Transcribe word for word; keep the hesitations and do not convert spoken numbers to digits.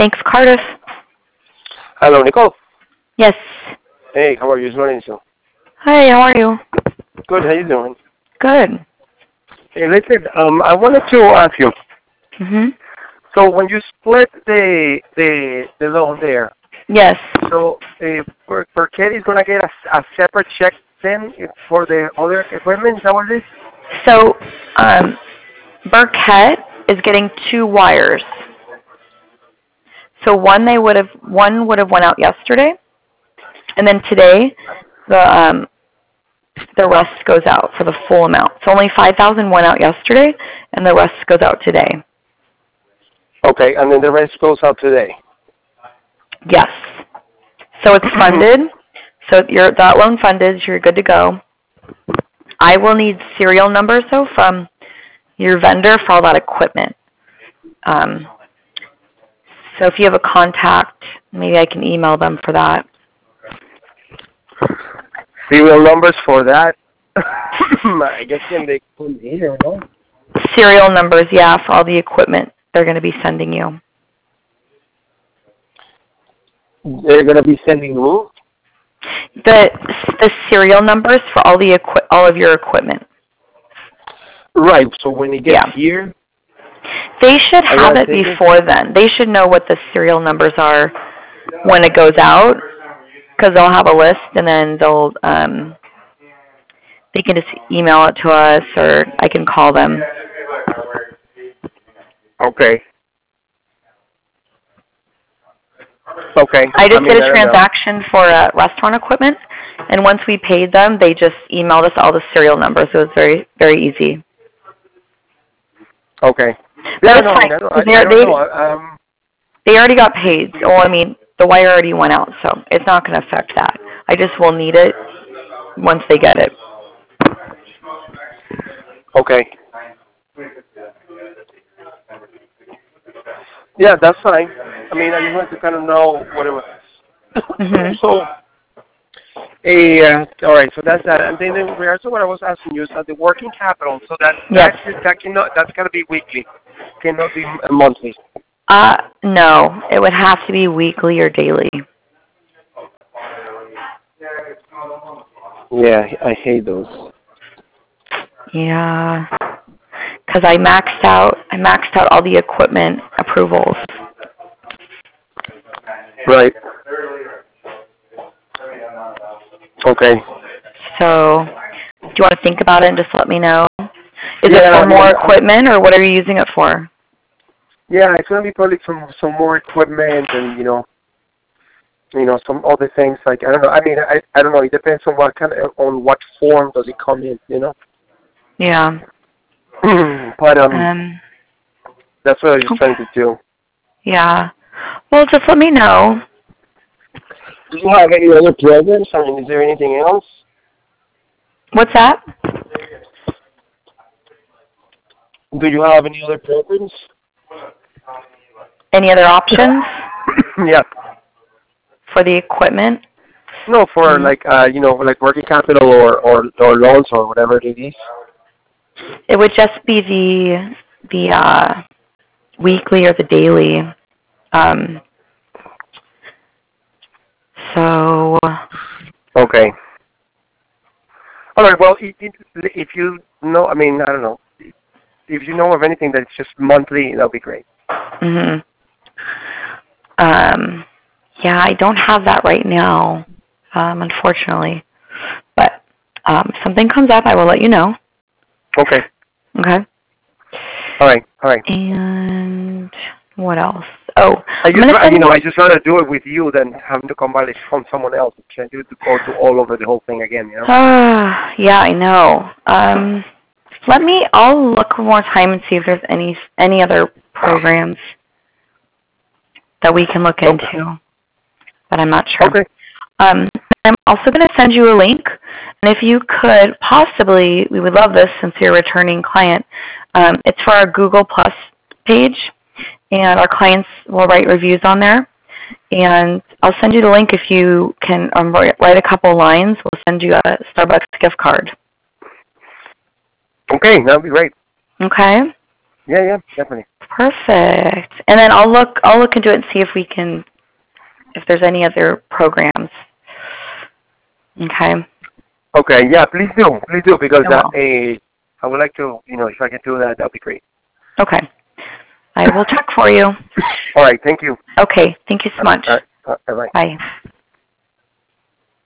Thanks, Cardiff. Hello, Nicole. Yes. Hey, how are you? It's Lorenzo. Hi, how are you? Good, how you doing? Good. Hey, listen, um, I wanted to ask you. Mhm. So when you split the the the loan there, Yes. so uh, for for Katie is gonna get a, a separate check then for the other equipment. Is that what it is? So, um, Burkett is getting two wires. So one they would have one would have went out yesterday, and then today the um the rest goes out for the full amount. So only five thousand went out yesterday, and the rest goes out today. Okay, and then the rest goes out today. Yes. So it's funded. So you're that loan funded. You're good to go. I will need serial numbers though from your vendor for all that equipment. Um, so if you have a contact, maybe I can email them for that. Serial numbers for that. I guess can they come here, no? Serial numbers, yeah, for all the equipment they're going to be sending you. They're gonna be sending who? The the serial numbers for all the equi- all of your equipment. Right. So when it gets Yeah. here, they should I have gotta it take before then. They should know what the serial numbers are when it goes out, because they'll have a list, and then they'll um, they can just email it to us, or I can call them. Okay. Okay. I just I mean, did I a don't know. transaction for uh, restaurant equipment, and once we paid them, they just emailed us all the serial numbers. So it was very, very easy. Okay. But Yeah, it's no, I fine. mean, I don't, I, They I don't they know. I- Um, they already got paid. Well, I mean, the wire already went out, so it's not going to affect that. I just will need it once they get it. okay. Yeah, that's fine. I mean, I just wanted to kind of know what it was. Mhm. So, a uh, all right. So that's that. And then in regards to what I was asking you, so the working capital. So that Yes. that that cannot that's gonna be weekly, cannot be m- monthly. Uh, no. It would have to be weekly or daily. Yeah, I hate those. Yeah. Because I maxed out. I maxed out all the equipment approvals. Right. Okay. So, do you want to think about it and just let me know? Is it Yeah, for I mean, more I'm, equipment, or what are you using it for? yeah, it's gonna be probably some some more equipment and you know, you know, some other things like I don't know. I mean, I I don't know. It depends on what kind of on what form does it come in, you know. Yeah. But um, Um. that's what I was just Okay. trying to do. Yeah. Well, just let me know. Do you have any other programs? I mean, is there anything else? What's that? Do you have any other programs? Any other options Yeah. for the equipment? No, for Mm. like uh, you know, like working capital or or or loans or whatever it is. It would just be the the uh, weekly or the daily. Um. So. Okay. All right. Well, if, if if you know, I mean, I don't know. If you know of anything that's just monthly, that'll be great. Mhm. Um. Yeah, I don't have that right now, um, unfortunately. But um, if something comes up, I will let you know. Okay. Okay. All right. All right. And what else? Oh, I I'm just, gonna I- you send. know, I just rather do it with you than having to come by from someone else. Can't do it to go to all over the whole thing again, you know. Ah, yeah, I know. Um, let me. I'll look one more time and see if there's any any other programs that we can look Okay. into. But I'm not sure. Okay. Um, I'm also going to send you a link, and if you could possibly, we would love this since you're a returning client. Um, it's for our Google Plus page, and our clients will write reviews on there. And I'll send you the link if you can um, write a couple lines. We'll send you a Starbucks gift card. Okay, that'll be great. Okay? Yeah, yeah, definitely. Perfect. And then I'll look I'll look into it and see if we can if there's any other programs. Okay. Okay, yeah, please do. Please do because I uh, will. a, I would like to, you know, if I can do that, that'd be great. Okay. I will check for you. All right, thank you. Okay. Thank you so much. All right, all right, bye. Bye.